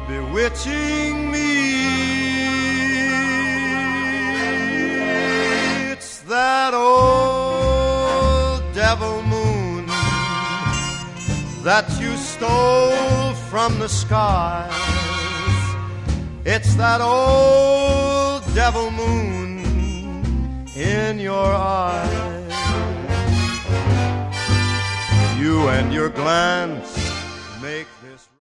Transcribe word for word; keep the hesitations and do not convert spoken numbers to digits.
bewitching me. It's that old devil moon that you stole from the skies. It's that old devil moon in your eyes. You and your glance